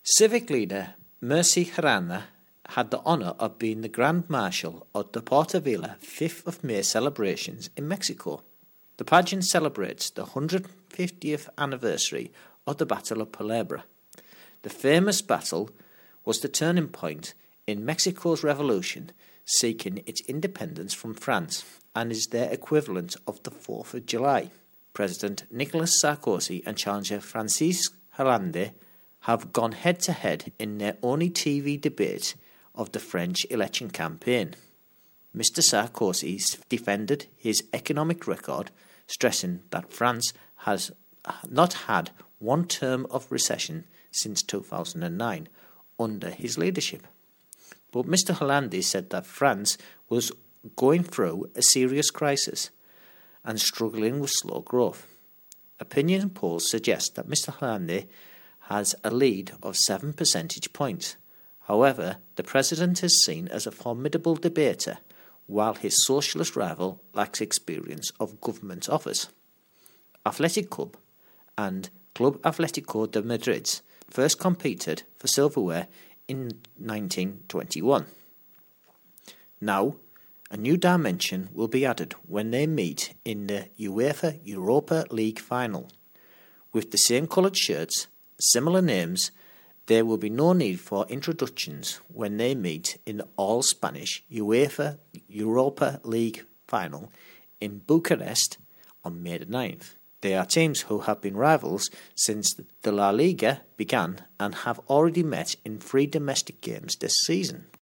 Civic leader Mercy Harana had the honour of being the Grand Marshal of the Porta Villa 5th of May celebrations in Mexico. The pageant celebrates the 150th anniversary of the Battle of Puebla. The famous battle was the turning point in Mexico's revolution, seeking its independence from France, and is their equivalent of the 4th of July. President Nicolas Sarkozy and challenger Francisque Hollande have gone head-to-head in their only TV debate of the French election campaign. Mr. Sarkozy defended his economic record, stressing that France has not had one term of recession since 2009 under his leadership. But Mr. Hollande said that France was going through a serious crisis and struggling with slow growth. Opinion polls suggest that Mr. Hollande has a lead of 7 percentage points. However, the president is seen as a formidable debater, while his socialist rival lacks experience of government office. Athletic Club and Club Atlético de Madrid first competed for silverware in 1921. Now, a new dimension will be added when they meet in the UEFA Europa League final. With the same coloured shirts, similar names, there will be no need for introductions when they meet in the all-Spanish UEFA Europa League final in Bucharest on May the 9th. They are teams who have been rivals since the La Liga began and have already met in 3 domestic games this season.